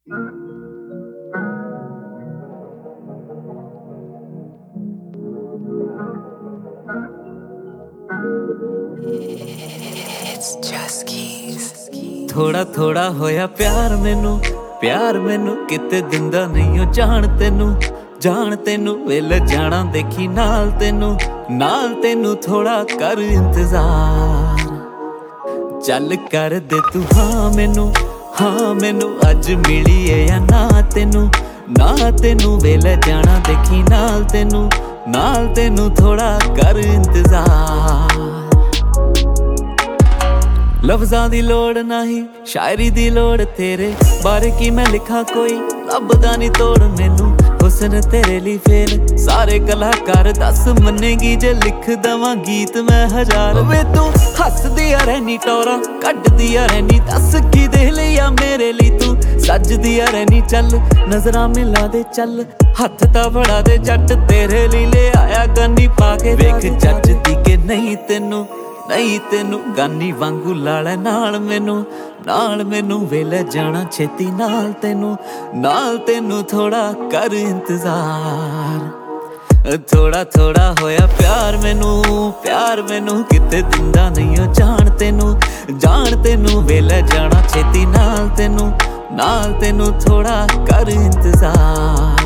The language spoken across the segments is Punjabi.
ਥੋੜਾ ਥੋੜਾ ਹੋਇਆ ਪਿਆਰ ਮੈਨੂੰ ਕਿਤੇ ਦਿੰਦਾ ਨਹੀਂ ਉਹ ਜਾਣ ਤੈਨੂੰ ਵੇਲ ਜਾਣਾ ਦੇਖੀ ਨਾਲ ਤੈਨੂੰ ਥੋੜਾ ਕਰ ਇੰਤਜ਼ਾਰ ਚੱਲ ਕਰ ਦੇ ਤੂੰ ਹਾਂ ਮੈਨੂੰ ਅੱਜ ਮਿਲੀ ਏ ਜਾਂ ਨਾ ਤੈਨੂੰ ਵੇਲ ਜਾਣਾ ਦੇਖੀ ਨਾਲ ਤੈਨੂੰ ਥੋੜਾ ਕਰ ਇੰਤਜ਼ਾਰ ਲਫ਼ਜ਼ਾਂ ਦੀ ਲੋੜ ਨਹੀਂ ਸ਼ਾਇਰੀ ਦੀ ਲੋੜ ਤੇਰੇ ਬਾਰੇ ਕੀ ਮੈਂ ਲਿਖਾਂ ਕੋਈ ਲੱਭਦਾ ਨਹੀਂ ਤੋੜ ਮੈਨੂੰ ਹੁਸਨ ਤੇਰੇ ਲਈ ਫੇਲ ਸਾਰੇ ਕਲਾਕਾਰ ਦੱਸ ਮੰਨੇਗੀ ਜੇ ਲਿਖ ਦਵਾਂ ਗੀਤ ਮੈਂ ਹਜ਼ਾਰ ਵੇ ਤੂੰ ਹੱਸਦੀ ਆ ਰਹਿਨੀ ਟੋਰਾ ਕੱਢਦੀ ਆ ਰਹਿਨੀ ਦੱਸ ਕੀ ਦੇ ਲਈ ਆ ਮੇਰੇ ਲਈ ਤੂੰ ਸੱਜਦੀ ਆ ਰਹਿਨੀ ਚੱਲ ਨਜ਼ਰਾਂ ਮਿਲਾ ਦੇ ਚੱਲ ਹੱਥ ਤਾਂ ਫੜਾ ਦੇ ਜੱਟ ਤੇਰੇ ਲਈ ਲੈ ਆਇਆ ਗੰਨੀ ਪਾ ਕੇ ਵੇਖ ਜੱਜਦੀ ਕਿ ਨਹੀਂ ਤੈਨੂੰ ਗਾਨੀ ਵਾਂਗੂ ਲਾ ਲੈ ਨਾਲ ਮੈਨੂੰ ਵੇਲੇ ਜਾਣਾ ਛੇਤੀ ਨਾਲ ਤੈਨੂੰ ਥੋੜਾ ਕਰ ਇੰਤਜ਼ਾਰ ਥੋੜਾ ਹੋਇਆ ਪਿਆਰ ਮੈਨੂੰ ਕਿਤੇ ਦਿੰਦਾ ਨਹੀਂ ਉਹ ਜਾਣ ਤੈਨੂੰ ਵੇਲੇ ਜਾਣਾ ਛੇਤੀ ਨਾਲ ਤੈਨੂੰ ਥੋੜਾ ਕਰ ਇੰਤਜ਼ਾਰ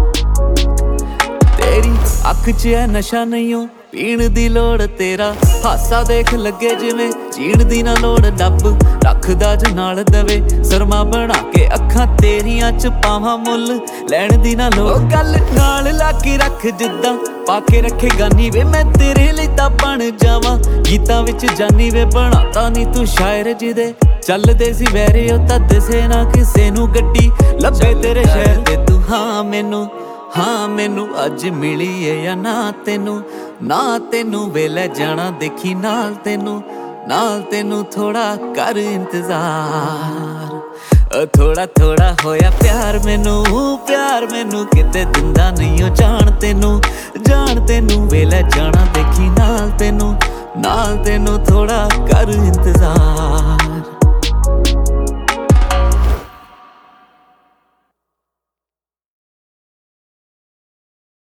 ਤੇਰੀ ਅੱਖ 'ਚ ਐ ਨਸ਼ਾ ਨਹੀਂ ਓ ਪੀਣ ਦੀ ਲੋੜ ਤੇਰਾ ਹਾਸਾ ਦੇਖ ਲੱਗੇ ਜਿਵੇਂ ਜੀਣ ਦੀ ਨਾ ਲੋੜ ਡੱਬ ਰੱਖਦਾ ਜੋ ਨਾਲ ਦਵੇ ਸਰਮਾ ਬਣਾ ਕੇ ਅੱਖਾਂ ਤੇਰੀਆਂ 'ਚ ਪਾਵਾਂ ਮੁੱਲ ਲੈਣ ਦੀ ਨਾ ਲੋੜ ਗੱਲ ਨਾਲ ਲਾ ਕੇ ਰੱਖ ਜਿੱਦਾਂ ਪਾ ਕੇ ਰੱਖੇ ਗਾਨੀ ਵੇ ਮੈਂ ਤੇਰੇ ਲਈ ਤਾਂ ਬਣ ਜਾਵਾਂ ਗੀਤਾਂ ਵਿੱਚ ਜਾਨੀ ਵੇ ਬਣਾਤਾ ਨੀ ਤੂੰ ਸ਼ਾਇਰ ਜਿਹਦੇ ਚੱਲਦੇ ਸੀ ਵੈਰੇ ਉਹ ਤਾਂ ਦਿਸੇ ਨਾ ਕਿਸੇ ਨੂੰ ਗੱਡੀ ਲੱਭੇ ਤੇਰੇ ਸ਼ਹਿਰ ਦੇ ਤੂੰ ਹਾਂ ਮੈਨੂੰ ਅੱਜ ਮਿਲੀ ਏ ਜਾਂ ਨਾ ਤੈਨੂੰ ਵੇਲੇ ਜਾਣਾ ਦੇਖੀ ਨਾਲ ਤੈਨੂੰ ਥੋੜਾ ਕਰ ਇੰਤਜ਼ਾਰ ਥੋੜਾ ਹੋਇਆ ਪਿਆਰ ਮੈਨੂੰ ਕਿਤੇ ਦਿੰਦਾ ਨਹੀਂ ਉਹ ਜਾਣ ਤੈਨੂੰ ਵੇਲੇ ਜਾਣਾ ਦੇਖੀ ਨਾਲ ਤੈਨੂੰ ਥੋੜਾ ਕਰ ਇੰਤਜ਼ਾਰ